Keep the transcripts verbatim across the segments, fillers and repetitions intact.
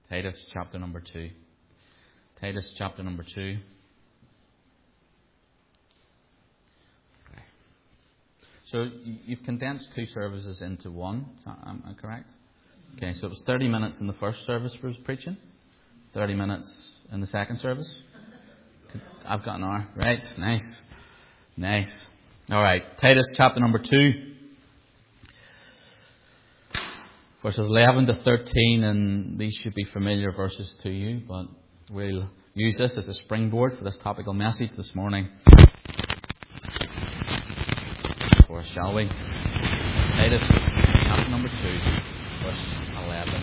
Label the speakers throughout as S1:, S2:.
S1: Titus chapter number two. Titus chapter number two. Okay. So you've condensed two services into one. Am I correct? Okay, so it was thirty minutes in the first service for his preaching. thirty minutes in the second service. I've got an hour. Right, nice. Nice. All right, Titus chapter number two. Verses eleven to thirteen, and these should be familiar verses to you, but we'll use this as a springboard for this topical message this morning. Or shall we? Titus chapter number two, verse eleven.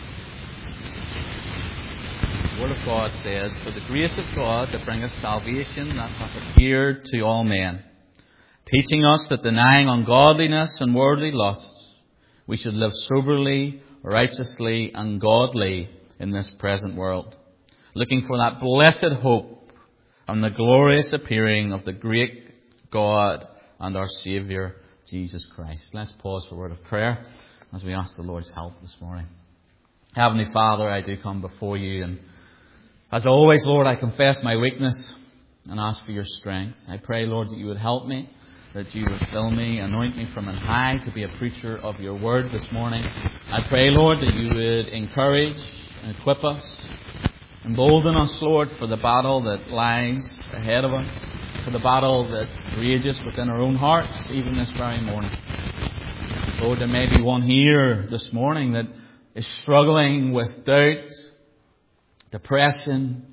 S1: The Word of God says, "For the grace of God that bringeth salvation that hath appeared to all men, teaching us that denying ungodliness and worldly lusts, we should live soberly, righteously, and godly in this present world, looking for that blessed hope and the glorious appearing of the great God and our Saviour, Jesus Christ." Let's pause for a word of prayer as we ask the Lord's help this morning. Heavenly Father, I do come before you, and as always, Lord, I confess my weakness and ask for your strength. I pray, Lord, that you would help me, that you would fill me, anoint me from on high to be a preacher of your word this morning. I pray, Lord, that you would encourage and equip us, embolden us, Lord, for the battle that lies ahead of us, for the battle that rages within our own hearts, even this very morning. Lord, there may be one here this morning that is struggling with doubt, depression,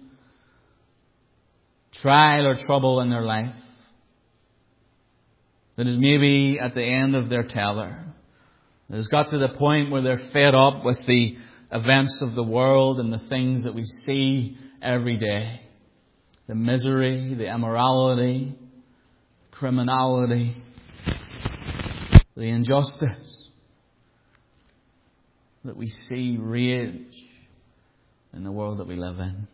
S1: trial or trouble in their life, that is maybe at the end of their tether, that has got to the point where they're fed up with the events of the world and the things that we see every day. The misery, the immorality, criminality, the injustice that we see rage in the world that we live in.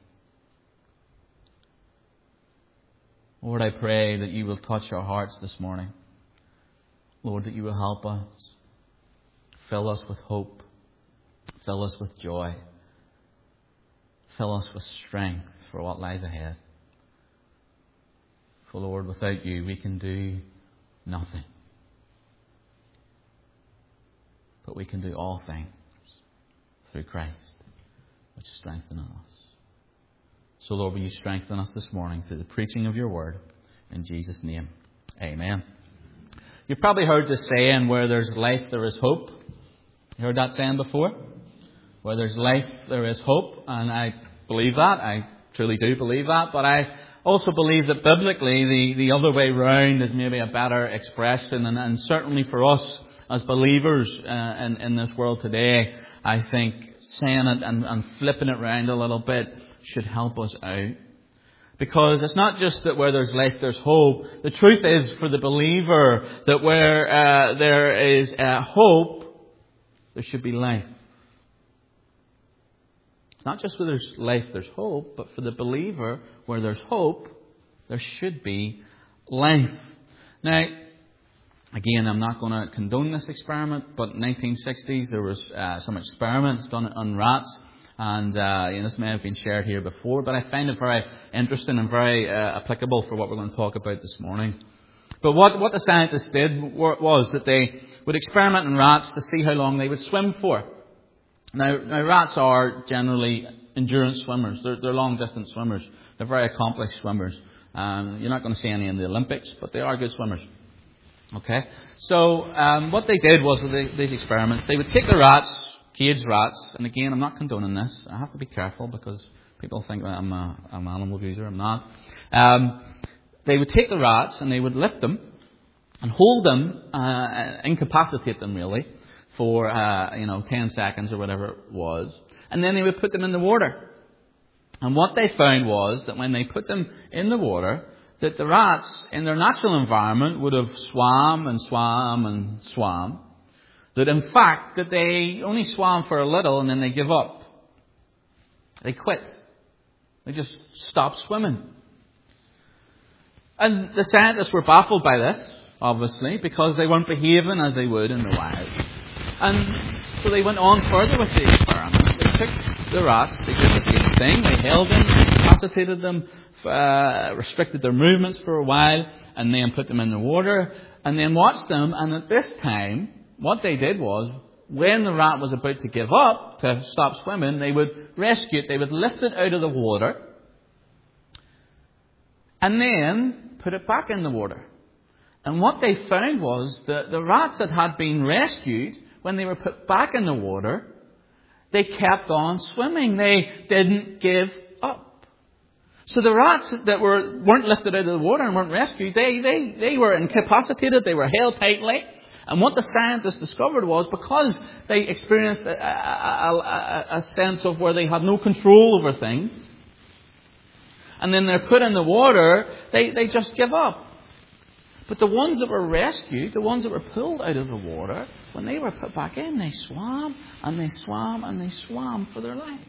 S1: Lord, I pray that you will touch our hearts this morning. Lord, that you will help us. Fill us with hope. Fill us with joy. Fill us with strength for what lies ahead. For Lord, without you we can do nothing. But we can do all things through Christ, which strengtheneth us. So Lord, will you strengthen us this morning through the preaching of your word. In Jesus' name, amen. You've probably heard the saying, where there's life, there is hope. You heard that saying before? Where there's life, there is hope. And I believe that. I truly do believe that. But I also believe that biblically, the, the other way round is maybe a better expression. And, and certainly for us as believers uh, in, in this world today, I think saying it and, and flipping it round a little bit should help us out. Because it's not just that where there's life, there's hope. The truth is, for the believer, that where uh, there is uh, hope, there should be life. It's not just where there's life, there's hope, but for the believer, where there's hope, there should be life. Now, again, I'm not going to condone this experiment, but in the nineteen sixties there was uh, some experiments done on rats. And uh, you know, this may have been shared here before, but I find it very interesting and very uh, applicable for what we're going to talk about this morning. But what, what the scientists did was that they would experiment on rats to see how long they would swim for. Now, now rats are generally endurance swimmers. They're, they're long-distance swimmers. They're very accomplished swimmers. Um, you're not going to see any in the Olympics, but they are good swimmers. Okay? So um, what they did was with the, these experiments, they would take the rats, caged rats, and again, I'm not condoning this. I have to be careful because people think that I'm, a, I'm an animal abuser. I'm not. Um, they would take the rats and they would lift them and hold them, uh, incapacitate them really, for uh, you know ten seconds or whatever it was, and then they would put them in the water. And what they found was that when they put them in the water, that the rats in their natural environment would have swam and swam and swam. That in fact, that they only swam for a little and then they give up. They quit. They just stopped swimming. And the scientists were baffled by this, obviously, because they weren't behaving as they would in the wild. And so they went on further with the experiment. They took the rats, they did the same thing. They held them, incapacitated them, uh, restricted their movements for a while, and then put them in the water, and then watched them. And at this time, what they did was, when the rat was about to give up, to stop swimming, they would rescue it, they would lift it out of the water, and then put it back in the water. And what they found was that the rats that had been rescued, when they were put back in the water, they kept on swimming. They didn't give up. So the rats that were, weren't lifted out of the water and weren't rescued, they, they, they were incapacitated, they were held tightly. And what the scientists discovered was, because they experienced a, a, a, a sense of where they had no control over things, and then they're put in the water, they, they just give up. But the ones that were rescued, the ones that were pulled out of the water, when they were put back in, they swam and they swam and they swam for their life.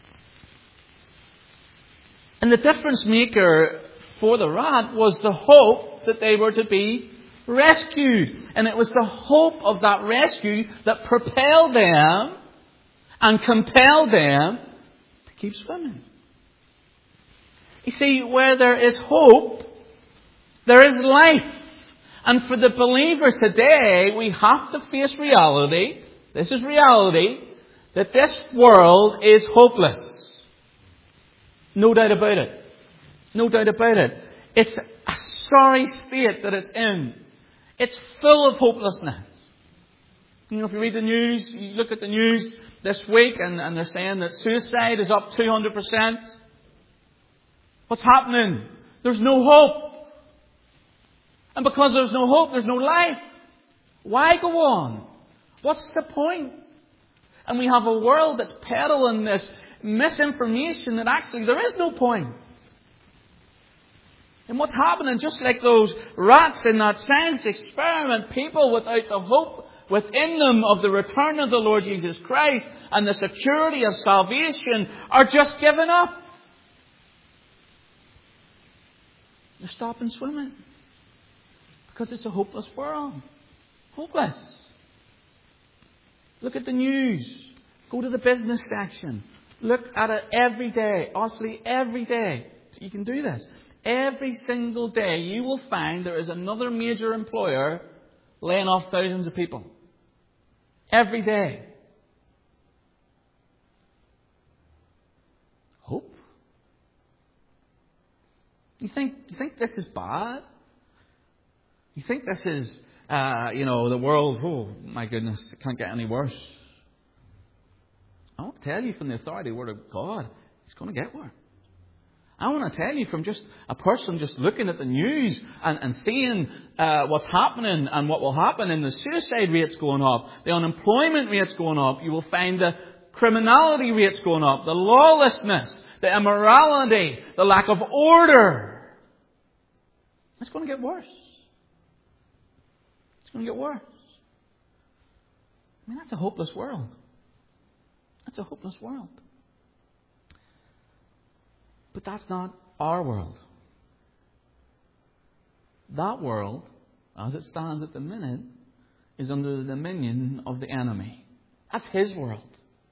S1: And the difference maker for the rat was the hope that they were to be rescued. And it was the hope of that rescue that propelled them and compelled them to keep swimming. You see, where there is hope, there is life. And for the believer today, we have to face reality, this is reality, that this world is hopeless. No doubt about it. No doubt about it. It's a sorry state that it's in. It's full of hopelessness. You know, if you read the news, you look at the news this week and, and they're saying that suicide is up two hundred percent. What's happening? There's no hope. And because there's no hope, there's no life. Why go on? What's the point? And we have a world that's peddling this misinformation that actually there is no point. And what's happening, just like those rats in that science experiment, people without the hope within them of the return of the Lord Jesus Christ and the security of salvation are just giving up. They're stopping swimming. Because it's a hopeless world. Hopeless. Look at the news. Go to the business section. Look at it every day. Honestly, every day. You can do this. Every single day you will find there is another major employer laying off thousands of people. Every day. Hope? You think, you think this is bad? You think this is, uh, you know, the world, oh my goodness, it can't get any worse. I want to tell you from the authority word of God, it's going to get worse. I want to tell you from just a person just looking at the news and, and seeing uh, what's happening and what will happen, and the suicide rates going up, the unemployment rates going up, you will find the criminality rates going up, the lawlessness, the immorality, the lack of order. It's going to get worse. It's going to get worse. I mean, that's a hopeless world. That's a hopeless world. But that's not our world. That world, as it stands at the minute, is under the dominion of the enemy. That's his world.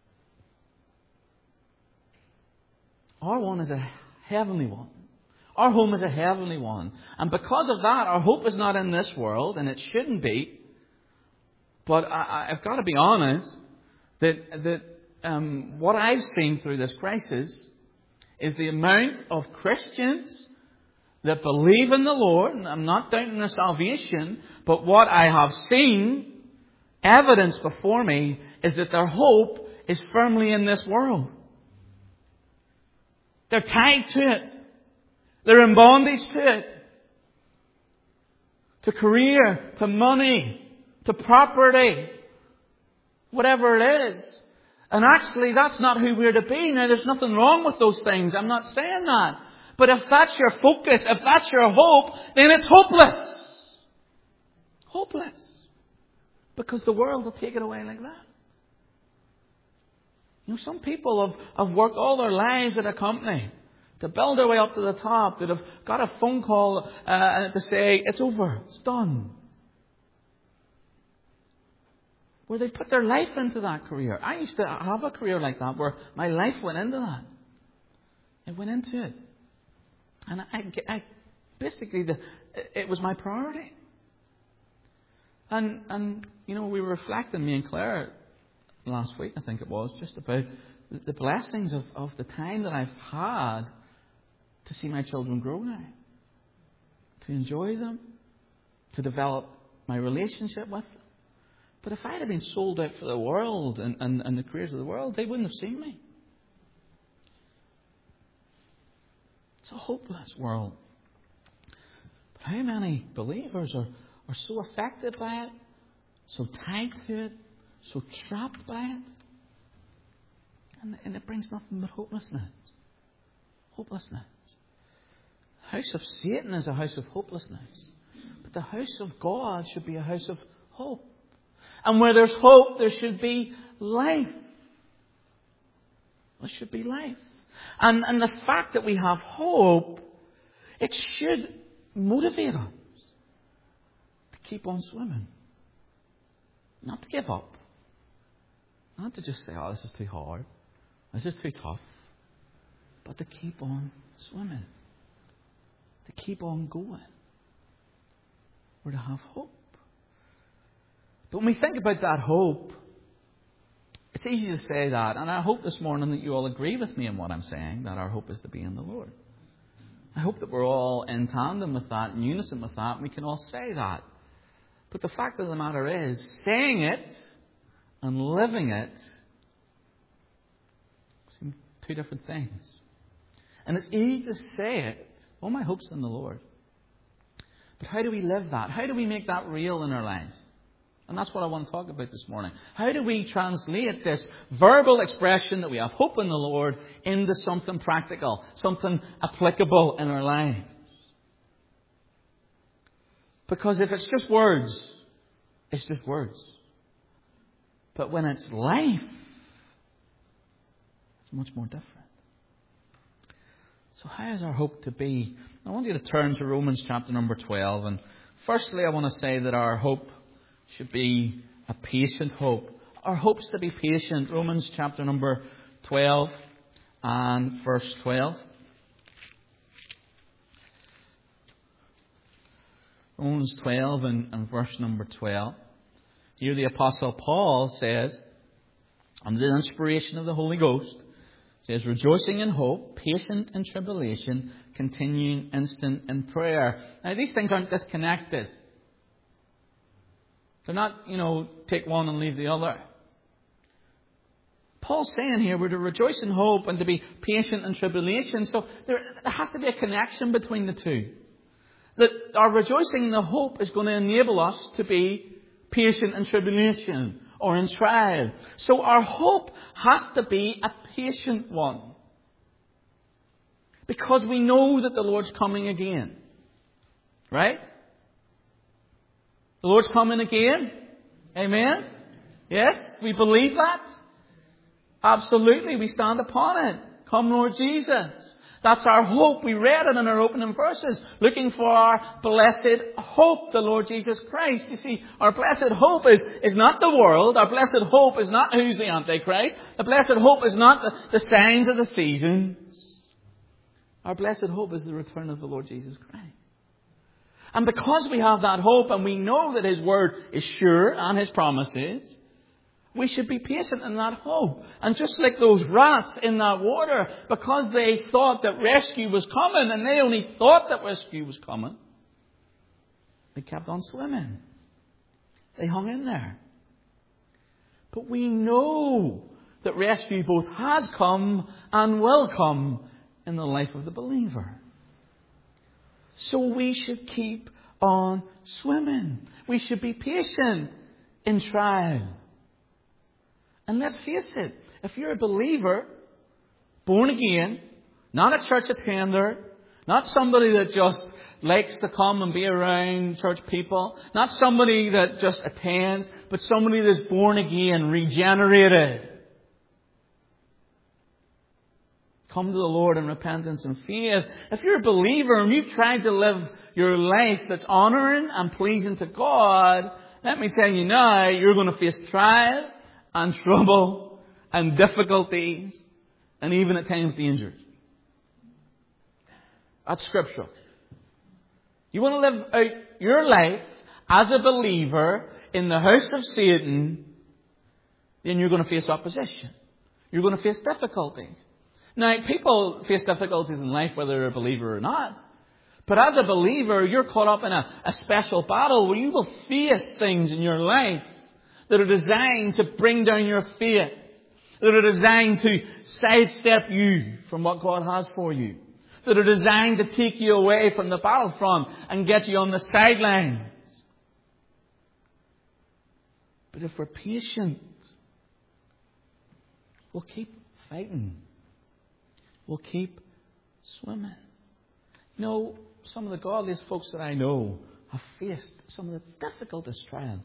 S1: Our one is a heavenly one. Our home is a heavenly one. And because of that, our hope is not in this world, and it shouldn't be. But I, I've got to be honest that, that um, what I've seen through this crisis is the amount of Christians that believe in the Lord, and I'm not doubting their salvation, but what I have seen, evidence before me, is that their hope is firmly in this world. They're tied to it. They're in bondage to it. To career, to money, to property, whatever it is. And actually, that's not who we're to be. Now, there's nothing wrong with those things. I'm not saying that. But if that's your focus, if that's your hope, then it's hopeless. Hopeless. Because the world will take it away like that. You know, some people have, have worked all their lives at a company to build their way up to the top, that have got a phone call uh, to say, it's over, it's done. where they put their life into that career. I used to have a career like that where my life went into that. It went into it. And I, I basically, the, it was my priority. And, and, you know, we were reflecting, me and Claire, last week, I think it was, just about the blessings of, of the time that I've had to see my children grow now. To enjoy them. To develop my relationship with them. But if I had been sold out for the world and, and, and the careers of the world, they wouldn't have seen me. It's a hopeless world. But how many believers are, are so affected by it, so tied to it, so trapped by it? And, and it brings nothing but hopelessness. Hopelessness. The house of Satan is a house of hopelessness. But the house of God should be a house of hope. And where there's hope, there should be life. There should be life. And, and the fact that we have hope, it should motivate us to keep on swimming. Not to give up. Not to just say, oh, this is too hard. This is too tough. But to keep on swimming. To keep on going. We're to have hope. But when we think about that hope, it's easy to say that. And I hope this morning that you all agree with me in what I'm saying, that our hope is to be in the Lord. I hope that we're all in tandem with that, in unison with that, and we can all say that. But the fact of the matter is, saying it and living it seem two different things. And it's easy to say it, oh, my hope's in the Lord. But how do we live that? How do we make that real in our lives? And that's what I want to talk about this morning. How do we translate this verbal expression that we have hope in the Lord into something practical, something applicable in our lives? Because if it's just words, it's just words. But when it's life, it's much more different. So how is our hope to be? I want you to turn to Romans chapter number twelve. And firstly, I want to say that our hope should be a patient hope. Our hope's to be patient. Romans chapter number twelve and verse twelve. Romans twelve and, and verse number twelve. Here the Apostle Paul says, under the inspiration of the Holy Ghost, says, rejoicing in hope, patient in tribulation, continuing instant in prayer. Now these things aren't disconnected. They're not, you know, take one and leave the other. Paul's saying here we're to rejoice in hope and to be patient in tribulation. So there, there has to be a connection between the two. That our rejoicing in the hope is going to enable us to be patient in tribulation or in trial. So our hope has to be a patient one. Because we know that the Lord's coming again. Right? The Lord's coming again. Amen? Yes, we believe that. Absolutely, we stand upon it. Come, Lord Jesus. That's our hope. We read it in our opening verses. Looking for our blessed hope, the Lord Jesus Christ. You see, our blessed hope is, is not the world. Our blessed hope is not who's the Antichrist. The blessed hope is not the, the signs of the seasons. Our blessed hope is the return of the Lord Jesus Christ. And because we have that hope and we know that His Word is sure and His promises, we should be patient in that hope. And just like those rats in that water, because they thought that rescue was coming and they only thought that rescue was coming, they kept on swimming. They hung in there. But we know that rescue both has come and will come in the life of the believer. So we should keep on swimming. We should be patient in trial. And let's face it, if you're a believer, born again, not a church attender, not somebody that just likes to come and be around church people, not somebody that just attends, but somebody that's born again, regenerated. Come to the Lord in repentance and faith. If you're a believer and you've tried to live your life that's honouring and pleasing to God, let me tell you now, you're going to face trial and trouble and difficulties and even at times dangers. That's scriptural. You want to live out your life as a believer in the house of Satan, then you're going to face opposition. You're going to face difficulties. Now, people face difficulties in life whether they're a believer or not. But as a believer, you're caught up in a, a special battle where you will face things in your life that are designed to bring down your faith, that are designed to sidestep you from what God has for you, that are designed to take you away from the battlefront and get you on the sidelines. But if we're patient, we'll keep fighting. We'll keep swimming. You know, some of the godliest folks that I know have faced some of the difficultest trials.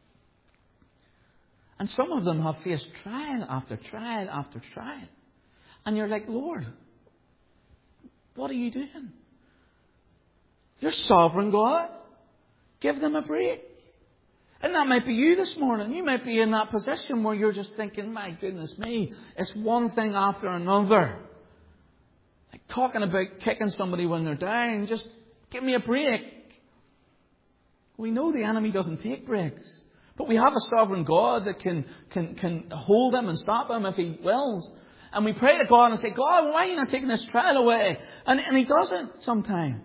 S1: And some of them have faced trial after trial after trial. And you're like, Lord, what are you doing? You're sovereign God. Give them a break. And that might be you this morning. You might be in that position where you're just thinking, my goodness me, it's one thing after another. Like talking about kicking somebody when they're down. Just give me a break. We know the enemy doesn't take breaks. But we have a sovereign God that can, can, can hold him and stop him if he wills. And we pray to God and say, God, why are you not taking this trial away? And, and he doesn't sometimes.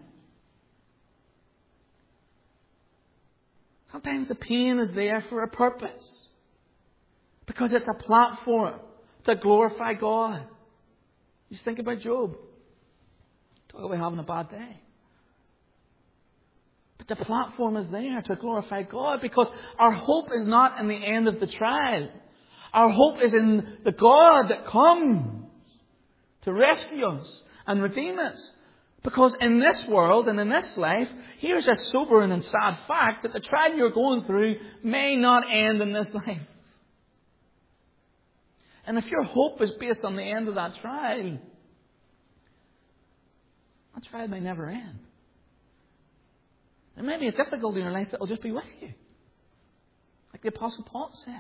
S1: Sometimes the pain is there for a purpose. Because it's a platform to glorify God. Just think about Job. Talk about having a bad day. But the platform is there to glorify God because our hope is not in the end of the trial. Our hope is in the God that comes to rescue us and redeem us. Because in this world and in this life, here's a sobering and sad fact that the trial you're going through may not end in this life. And if your hope is based on the end of that trial, that trial may never end. There may be a difficulty in your life that will just be with you. Like the Apostle Paul said.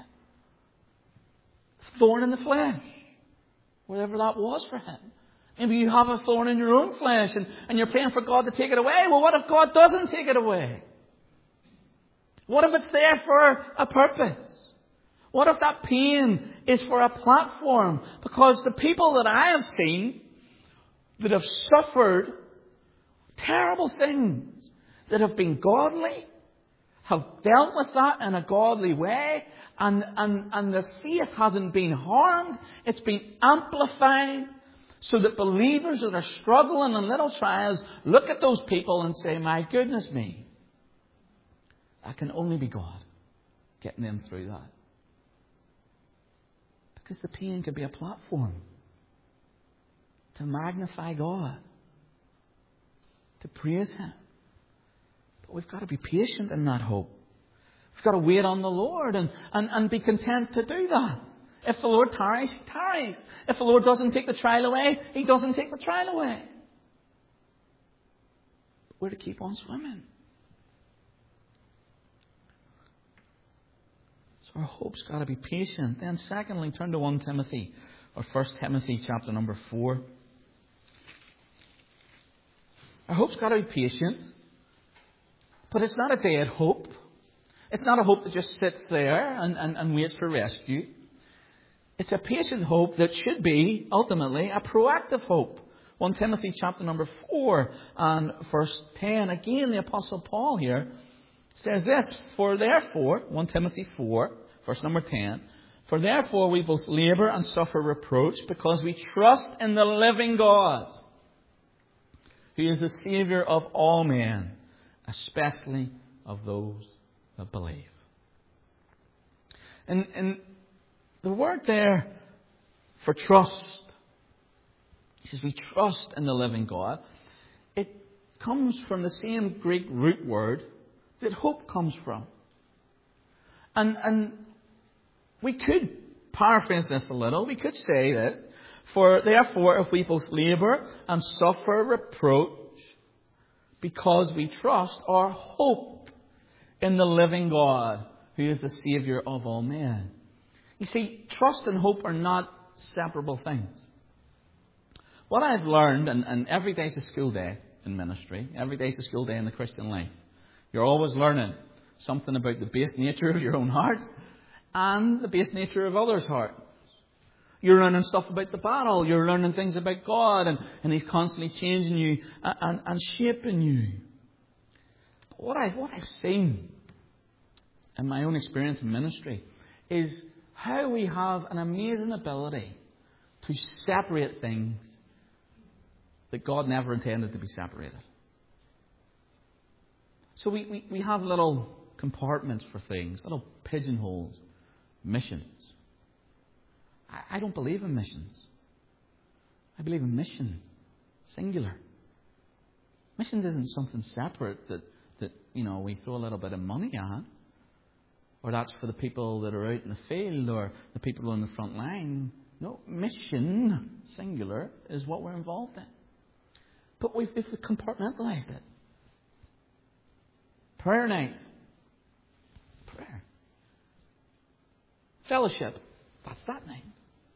S1: Thorn in the flesh. Whatever that was for him. Maybe you have a thorn in your own flesh and, and you're praying for God to take it away. Well, what if God doesn't take it away? What if it's there for a purpose? What if that pain is for a platform? Because the people that I have seen that have suffered terrible things, that have been godly, have dealt with that in a godly way, and, and, and their faith hasn't been harmed. It's been amplified so that believers that are struggling in little trials look at those people and say, my goodness me, that can only be God getting them through that. Because the pain can be a platform to magnify God, to praise Him. But we've got to be patient in that hope. We've got to wait on the Lord and, and, and be content to do that. If the Lord tarries, He tarries. If the Lord doesn't take the trial away, He doesn't take the trial away. But we're to keep on swimming. So our hope's got to be patient. Then secondly, turn to First Timothy, or First Timothy chapter number four. Our hope's got to be patient. But it's not a dead hope. It's not a hope that just sits there and, and, and waits for rescue. It's a patient hope that should be, ultimately, a proactive hope. First Timothy chapter number four and verse ten. Again, the Apostle Paul here says this, For therefore, First Timothy four, verse number ten, For therefore we both labour and suffer reproach, because we trust in the living God, who is the Saviour of all men, especially of those that believe. And, and the word there for trust, he says we trust in the living God. It comes from the same Greek root word that hope comes from. And, and we could paraphrase this a little. We could say that, For therefore if we both labour and suffer reproach, because we trust our hope in the living God, who is the Saviour of all men. You see, trust and hope are not separable things. What I've learned, and, and every day is a school day in ministry, every day is a school day in the Christian life. You're always learning something about the base nature of your own heart and the base nature of others' hearts. You're learning stuff about the battle. You're learning things about God, and, and He's constantly changing you and, and, and shaping you. But what, I, what I've seen in my own experience in ministry is how we have an amazing ability to separate things that God never intended to be separated. So we, we, we have little compartments for things, little pigeonholes, missions. I, I don't believe in missions. I believe in mission, singular. Missions isn't something separate that, that you know we throw a little bit of money at, or that's for the people that are out in the field or the people on the front line. No, mission, singular, is what we're involved in. But we've, we've compartmentalized it. Prayer night. Prayer. Fellowship. That's that night.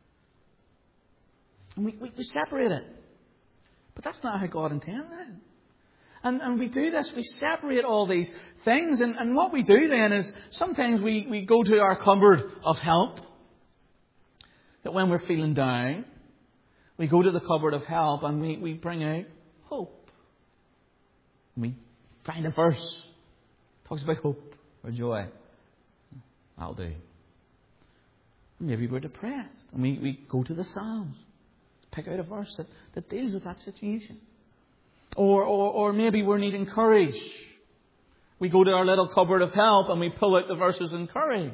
S1: And we, we, we separate it. But that's not how God intended it. And, and we do this, we separate all these things. And, and what we do then is sometimes we, we go to our cupboard of help. That when we're feeling down, we go to the cupboard of help and we, we bring out hope. And we find a verse. Talks about hope or joy. That'll do. Maybe we're depressed. And we, we go to the Psalms. Pick out a verse that, that deals with that situation. Or, or, or maybe we're needing courage. We go to our little cupboard of help and we pull out the verses in courage.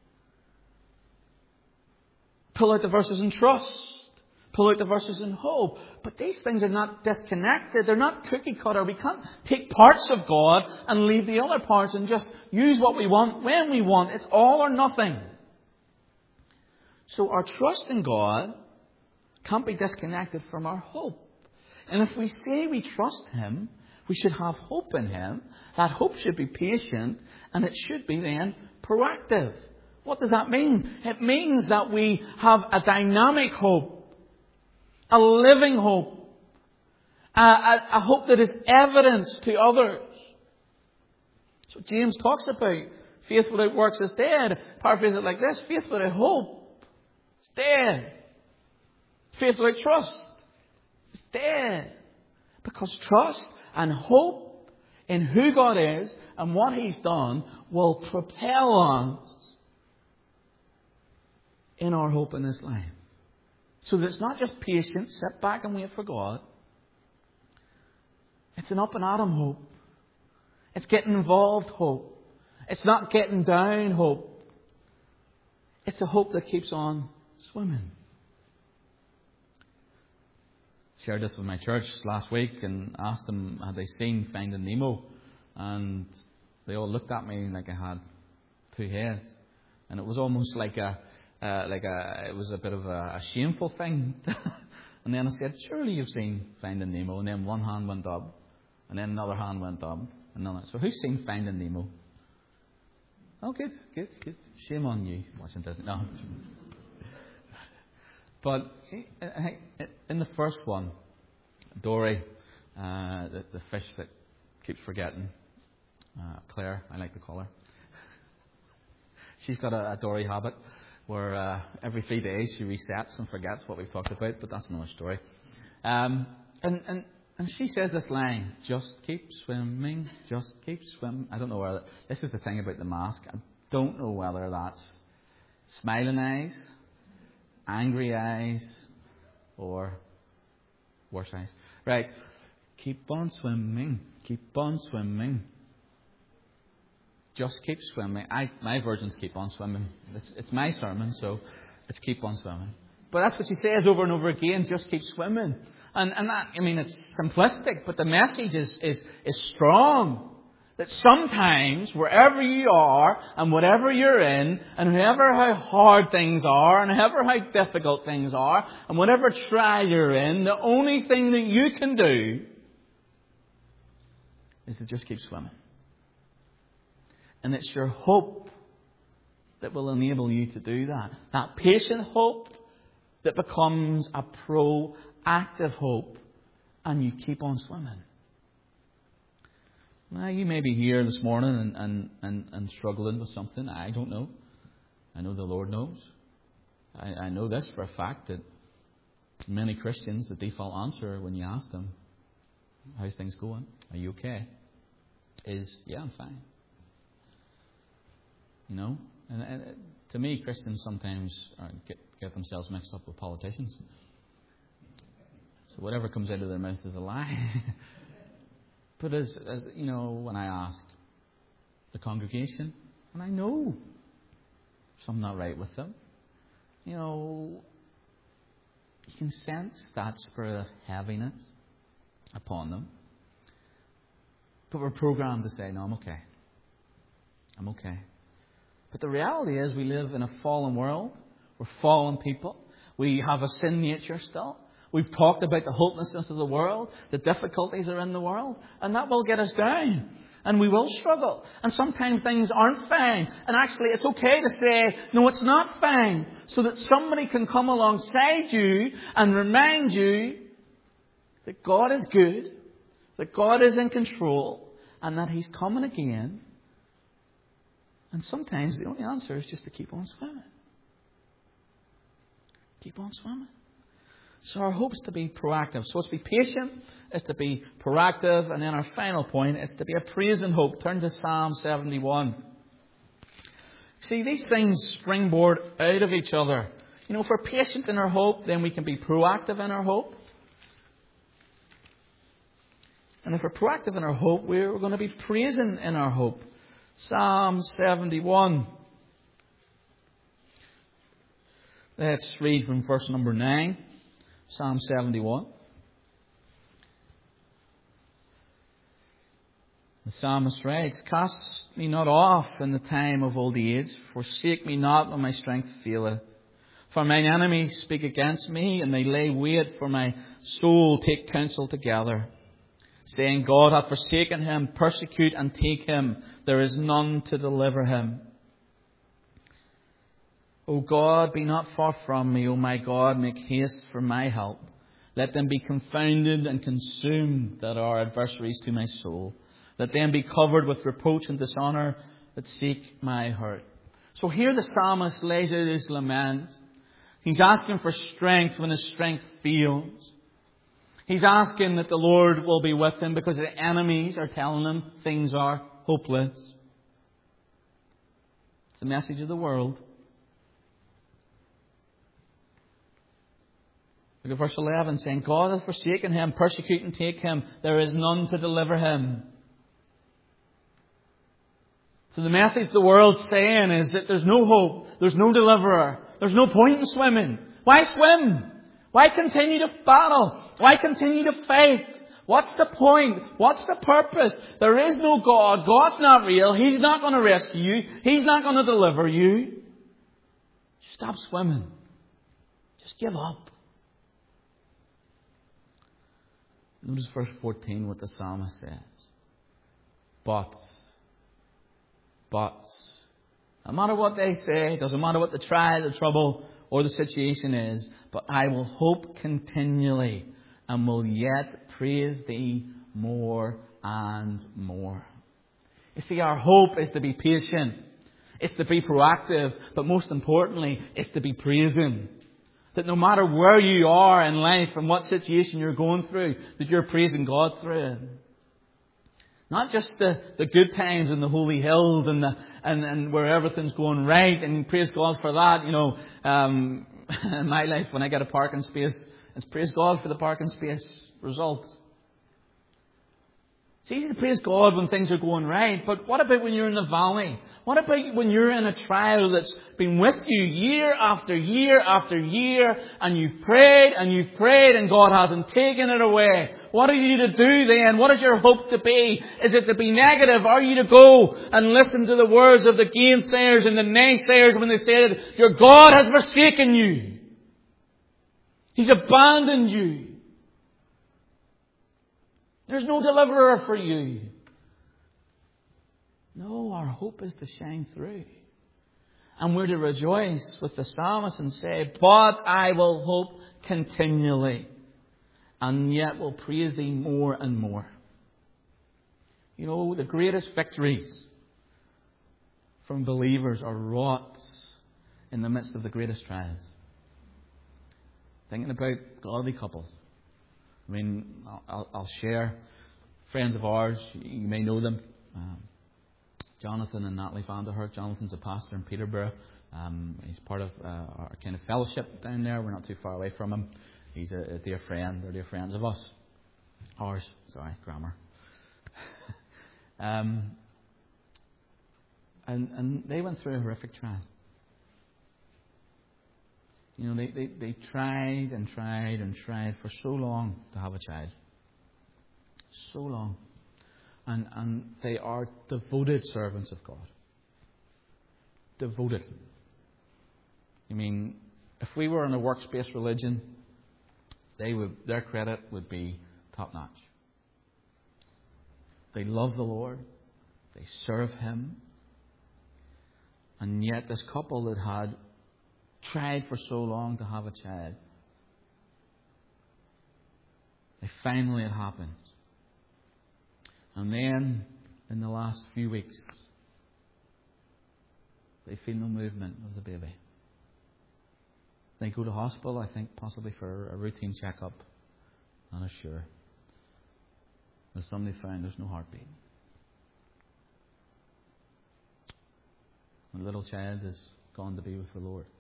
S1: Pull out the verses in trust. Pull out the verses in hope. But these things are not disconnected. They're not cookie cutter. We can't take parts of God and leave the other parts and just use what we want when we want. It's all or nothing. So our trust in God can't be disconnected from our hope. And if we say we trust Him, we should have hope in Him. That hope should be patient and it should be then proactive. What does that mean? It means that we have a dynamic hope. A living hope. A, a, a hope that is evidence to others. So James talks about faith without works is dead. Paraphrase it like this. Faith without hope is dead. Faith without trust is dead. Because trust and hope in who God is and what He's done will propel us in our hope in this life. So that it's not just patience, sit back and wait for God. It's an up and atom hope. It's getting involved hope. It's not getting down hope. It's a hope that keeps on swimming. Shared this with my church last week and asked them, had they seen Finding Nemo? And they all looked at me like I had two heads. And it was almost like a Uh, like a, it was a bit of a, a shameful thing. And then I said, surely you've seen Finding Nemo. And then one hand went up. And then another hand went up. And then, so who's seen Finding Nemo? Oh, good, good, good. Shame on you watching Disney. No. But in the first one, Dory, uh, the, the fish that keeps forgetting, uh, Claire, I like to call her. She's got a, a Dory habit. Where uh, every three days she resets and forgets what we've talked about, but that's another story. Um, and, and, and she says this line, just keep swimming, just keep swimming. I don't know whether, this is the thing about the mask, I don't know whether that's smiling eyes, angry eyes, or worse eyes. Right, keep on swimming, keep on swimming. Just keep swimming. I, my versions keep on swimming. It's, it's my sermon, so it's keep on swimming. But that's what she says over and over again. Just keep swimming. And, and that, I mean, it's simplistic, but the message is, is, is strong. That sometimes, wherever you are, and whatever you're in, and however how hard things are, and however how difficult things are, and whatever trial you're in, the only thing that you can do is to just keep swimming. And it's your hope that will enable you to do that. That patient hope that becomes a proactive hope, and you keep on swimming. Now, you may be here this morning and, and, and, and struggling with something. I don't know. I know the Lord knows. I, I know this for a fact, that many Christians, the default answer when you ask them, how's things going? Are you okay? Is, yeah, I'm fine. You know? And, and to me, Christians sometimes are, get, get themselves mixed up with politicians. So whatever comes out of their mouth is a lie. But as, as you know, when I ask the congregation, and I know something not right with them, you know, you can sense that spirit of heaviness upon them. But we're programmed to say, no, I'm okay. I'm okay. But the reality is we live in a fallen world. We're fallen people. We have a sin nature still. We've talked about the hopelessness of the world. The difficulties are in the world. And that will get us down. And we will struggle. And sometimes things aren't fine. And actually it's okay to say, no, it's not fine. So that somebody can come alongside you and remind you that God is good. That God is in control. And that He's coming again. And sometimes the only answer is just to keep on swimming. Keep on swimming. So our hope is to be proactive. So it's to be patient, it's to be proactive, and then our final point is to be a praising hope. Turn to Psalm seventy-one. See, these things springboard out of each other. You know, if we're patient in our hope, then we can be proactive in our hope. And if we're proactive in our hope, we're going to be praising in our hope. Psalm seventy-one. Let's read from verse number nine. Psalm seventy-one. The psalmist writes, cast me not off in the time of old age. Forsake me not when my strength faileth. For mine enemies speak against me, and they lay wait for my soul, take counsel together, saying, God hath forsaken him, persecute and take him. There is none to deliver him. O God, be not far from me. O my God, make haste for my help. Let them be confounded and consumed that are adversaries to my soul. Let them be covered with reproach and dishonour that seek my hurt. So here the psalmist lays out his lament. He's asking for strength when his strength fails. He's asking that the Lord will be with him because the enemies are telling him things are hopeless. It's the message of the world. Look at verse eleven, saying, God hath forsaken him, persecute and take him. There is none to deliver him. So the message the world's saying is that there's no hope, there's no deliverer, there's no point in swimming. Why swim? Why continue to battle? Why continue to fight? What's the point? What's the purpose? There is no God. God's not real. He's not going to rescue you. He's not going to deliver you. Stop swimming. Just give up. Notice verse fourteen what the psalmist says. But, but, no matter what they say, it doesn't matter what the trial, the trouble, or the situation is, but I will hope continually and will yet praise thee more and more. You see, our hope is to be patient. It's to be proactive. But most importantly, it's to be praising. That no matter where you are in life and what situation you're going through, that you're praising God through it. Not just the, the good times and the holy hills and the and, and where everything's going right, and praise God for that. You know, um, in my life when I get a parking space, it's praise God for the parking space results. It's easy to praise God when things are going right, but what about when you're in the valley? What about when you're in a trial that's been with you year after year after year, and you've prayed and you've prayed and God hasn't taken it away? What are you to do then? What is your hope to be? Is it to be negative? Are you to go and listen to the words of the gainsayers and the naysayers when they say that your God has forsaken you? He's abandoned you. There's no deliverer for you. No, our hope is to shine through. And we're to rejoice with the psalmist and say, but I will hope continually, and yet will praise thee more and more. You know, the greatest victories from believers are wrought in the midst of the greatest trials. Thinking about godly couples. I mean, I'll, I'll share friends of ours, you may know them. Um, Jonathan and Natalie Vanderhurst. Jonathan's a pastor in Peterborough. Um, he's part of uh, our kind of fellowship down there. We're not too far away from him. He's a, a dear friend. They're dear friends of us. Ours. Sorry, grammar. um, and, and they went through a horrific trial. You know, they, they, they tried and tried and tried for so long to have a child. So long. And, and they are devoted servants of God. Devoted. I mean, if we were in a works-based religion, they would, their credit would be top-notch. They love the Lord. They serve Him. And yet this couple that had tried for so long to have a child, they finally it happened. And then, in the last few weeks, they feel no movement of the baby. They go to hospital, I think, possibly for a routine checkup. Not sure. There's somebody found there's no heartbeat. The little child has gone to be with the Lord.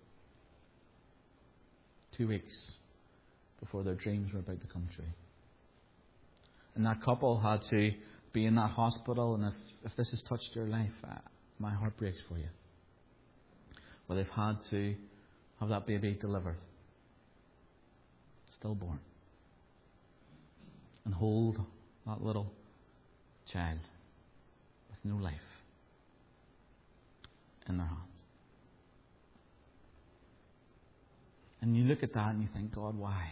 S1: Two weeks before their dreams were about to come true. And that couple had to be in that hospital, and if, if this has touched your life, uh, my heart breaks for you. Well, they've had to have that baby delivered, stillborn, and hold that little child with no life in their hands. And you look at that and you think, God, why?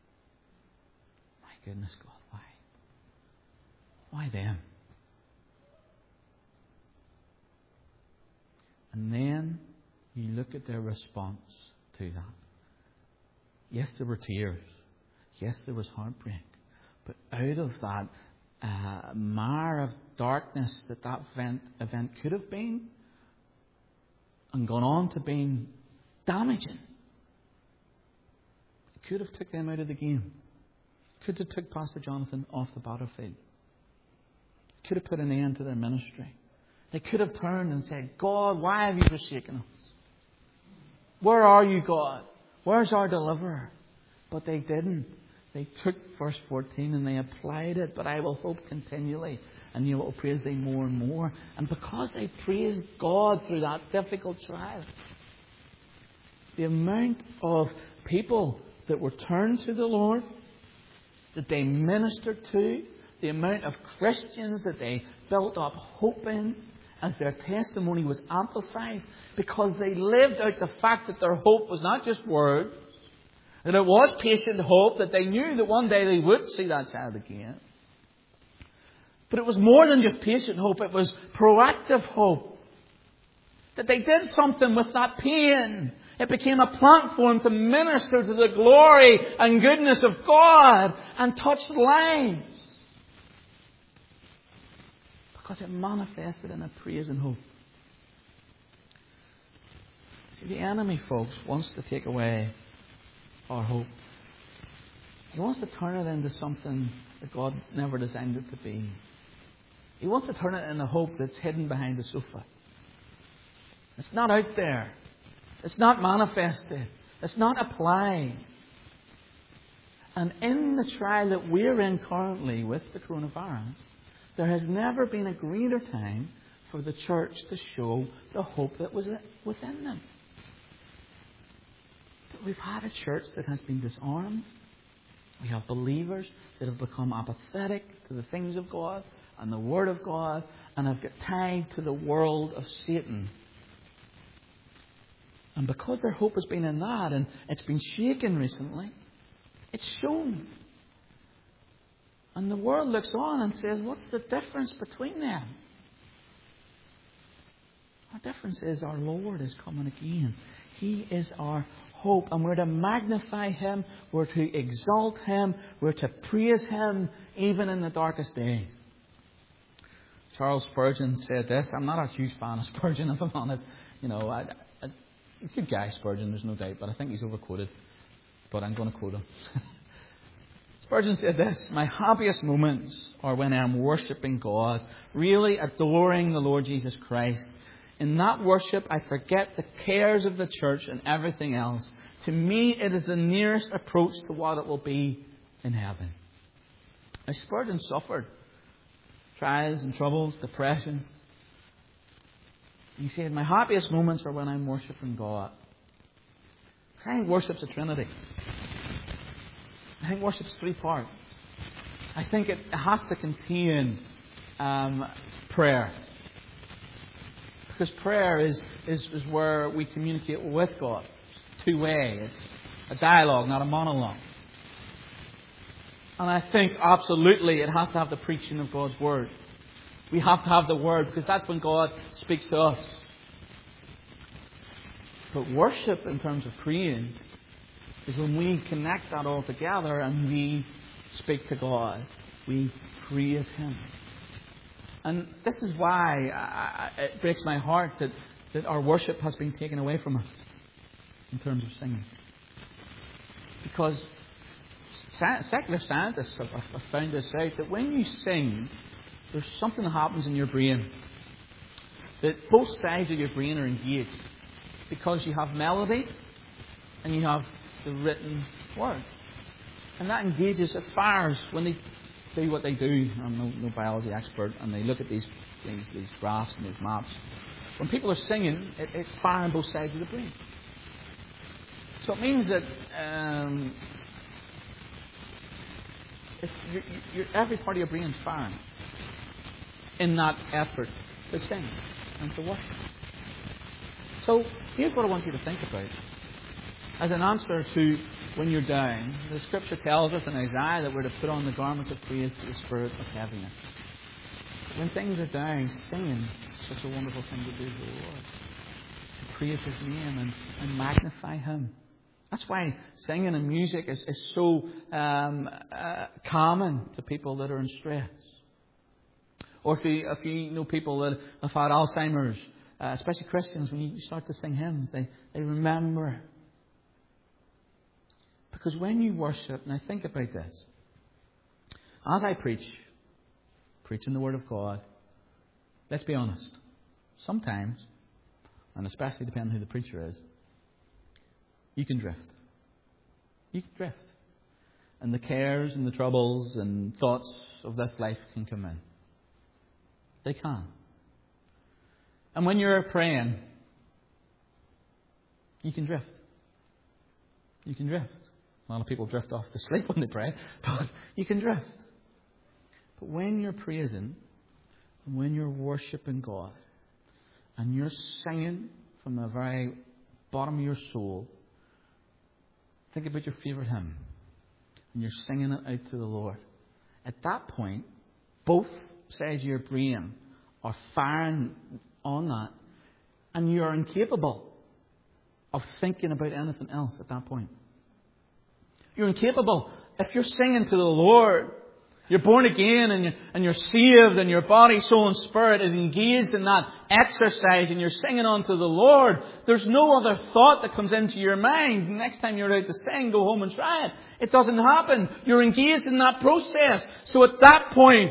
S1: My goodness, God, why? Why them? And then you look at their response to that. Yes, there were tears. Yes, there was heartbreak. But out of that uh, mire of darkness that that event, event could have been, and gone on to being damaging, it could have took them out of the game. Could have took Pastor Jonathan off the battlefield. Could have put an end to their ministry. They could have turned and said, God, why have you forsaken us? Where are you, God? Where's our deliverer? But they didn't. They took verse fourteen and they applied it. But I will hope continually, and you will praise thee more and more. And because they praised God through that difficult trial, the amount of people that were turned to the Lord, that they ministered to, the amount of Christians that they built up hope in, as their testimony was amplified, because they lived out the fact that their hope was not just words, that it was patient hope, that they knew that one day they would see that child again. But it was more than just patient hope, it was proactive hope. That they did something with that pain. It became a platform to minister to the glory and goodness of God and touch lives. Because it manifested in a praise and hope. See, the enemy, folks, wants to take away our hope. He wants to turn it into something that God never designed it to be. He wants to turn it into hope that's hidden behind the sofa. It's not out there. It's not manifested. It's not applied. And in the trial that we're in currently with the coronavirus, there has never been a greater time for the church to show the hope that was within them. But we've had a church that has been disarmed. We have believers that have become apathetic to the things of God and the Word of God, and have got tied to the world of Satan. And because their hope has been in that, and it's been shaken recently, it's shown. And the world looks on and says, what's the difference between them? The difference is our Lord is coming again. He is our hope. And we're to magnify Him. We're to exalt Him. We're to praise Him even in the darkest days. Charles Spurgeon said this. I'm not a huge fan of Spurgeon, if I'm honest. You know, I, I, good guy, Spurgeon, there's no doubt. But I think he's overquoted. But I'm going to quote him. Spurgeon said this: "My happiest moments are when I am worshipping God, really adoring the Lord Jesus Christ. In that worship, I forget the cares of the church and everything else. To me, it is the nearest approach to what it will be in heaven." Now, Spurgeon suffered trials and troubles, depressions. He said, "My happiest moments are when I'm worshipping God." I think worship's a trinity. I think worship's three parts. I think it has to contain um, prayer. Because prayer is, is, is where we communicate with God. It's two-way. It's a dialogue, not a monologue. And I think absolutely it has to have the preaching of God's Word. We have to have the Word because that's when God speaks to us. But worship in terms of praise is when we connect that all together and we speak to God. We praise Him. And this is why I, I, it breaks my heart that, that our worship has been taken away from us in terms of singing. Because secular scientists have, have found this out, that when you sing, there's something that happens in your brain. That both sides of your brain are engaged. Because you have melody and you have the written word. And that engages, it fires when they do what they do. I'm no, no biology expert, and they look at these, these these graphs and these maps. When people are singing, it, it's firing both sides of the brain. So it means that um, it's you're, you're, every part of your brain is firing in that effort to sing and to worship. So here's what I want you to think about. As an answer to when you're down, the Scripture tells us in Isaiah that we're to put on the garments of praise to the spirit of heaviness. When things are down, singing is such a wonderful thing to do to the Lord. To praise His name and, and magnify Him. That's why singing and music is, is so um, uh, calming to people that are in stress. Or if you, if you know people that have had Alzheimer's, uh, especially Christians, when you start to sing hymns, they, they remember. Because when you worship, now think about this. As I preach, preaching the Word of God, let's be honest, sometimes, and especially depending who the preacher is, you can drift. You can drift. And the cares and the troubles and thoughts of this life can come in. They can. And when you're praying, you can drift. You can drift. A lot of people drift off to sleep when they pray, but you can drift. But when you're praising, and when you're worshipping God, and you're singing from the very bottom of your soul, think about your favourite hymn, and you're singing it out to the Lord. At that point, both sides of your brain are firing on that, and you're incapable of thinking about anything else at that point. You're incapable. If you're singing to the Lord, you're born again and you're, and you're saved and your body, soul and spirit is engaged in that exercise and you're singing unto the Lord. There's no other thought that comes into your mind. Next time you're out to sing, go home and try it. It doesn't happen. You're engaged in that process. So at that point,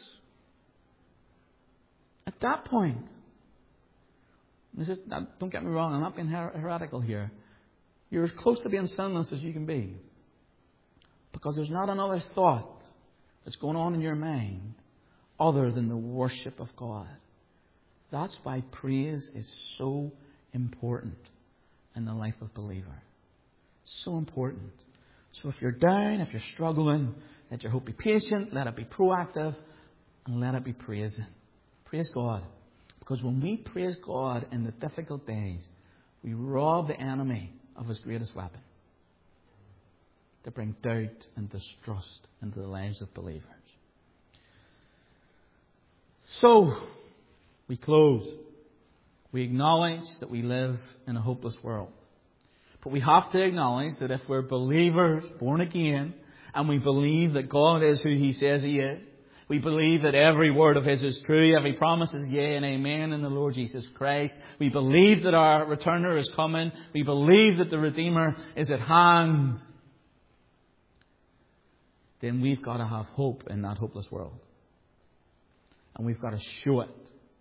S1: at that point, this is, don't get me wrong, I'm not being her- heretical here. You're as close to being sinless as you can be. Because there's not another thought that's going on in your mind other than the worship of God. That's why praise is so important in the life of a believer. So important. So if you're down, if you're struggling, let your hope be patient, let it be proactive, and let it be praising. Praise God. Because when we praise God in the difficult days, we rob the enemy of his greatest weapon. To bring doubt and distrust into the lives of believers. So, we close We acknowledge that we live in a hopeless world. But we have to acknowledge that if we're believers, born again, and we believe that God is who He says He is, we believe that every word of His is true, every promise is yea and amen in the Lord Jesus Christ. We believe that our returner is coming. We believe that the Redeemer is at hand. Then we've got to have hope in that hopeless world. And we've got to show it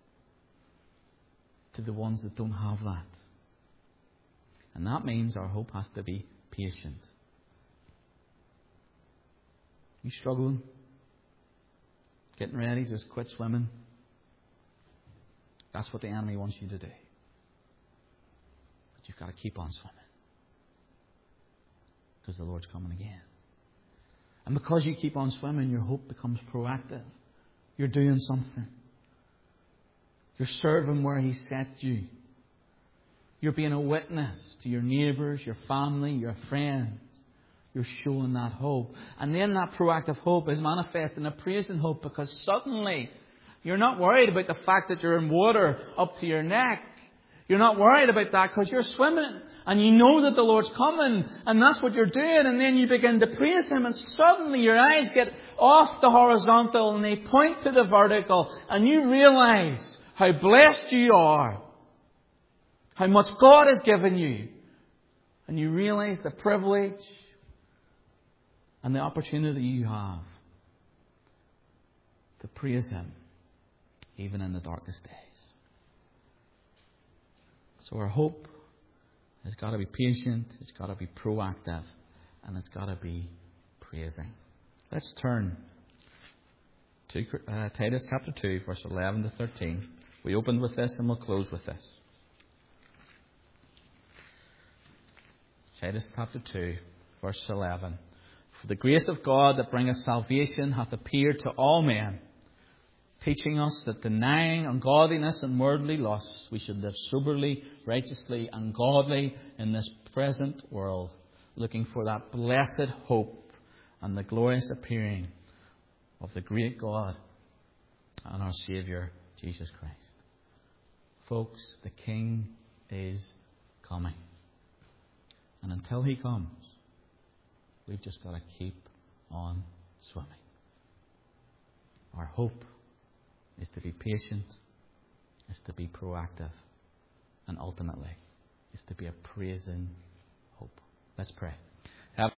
S1: to the ones that don't have that. And that means our hope has to be patient. You struggling? Getting ready to just quit swimming? That's what the enemy wants you to do. But you've got to keep on swimming. Because the Lord's coming again. And because you keep on swimming, your hope becomes proactive. You're doing something. You're serving where He set you. You're being a witness to your neighbours, your family, your friends. You're showing that hope. And then that proactive hope is manifest in a praising hope, because suddenly you're not worried about the fact that you're in water up to your neck. You're not worried about that because you're swimming and you know that the Lord's coming, and that's what you're doing. And then you begin to praise Him, and suddenly your eyes get off the horizontal and they point to the vertical, and you realize how blessed you are, how much God has given you, and you realize the privilege and the opportunity you have to praise Him even in the darkest days. So our hope has got to be patient, it's got to be proactive, and it's got to be praising. Let's turn to uh, Titus chapter two, verse eleven to thirteen. We opened with this and we'll close with this. Titus chapter two, verse eleven. For the grace of God that bringeth salvation hath appeared to all men, teaching us that denying ungodliness and worldly lusts, we should live soberly, righteously, and godly in this present world, looking for that blessed hope and the glorious appearing of the great God and our Saviour, Jesus Christ. Folks, the King is coming. And until He comes, we've just got to keep on swimming. Our hope is to be patient, is to be proactive, and ultimately is to be a praising hope. Let's pray.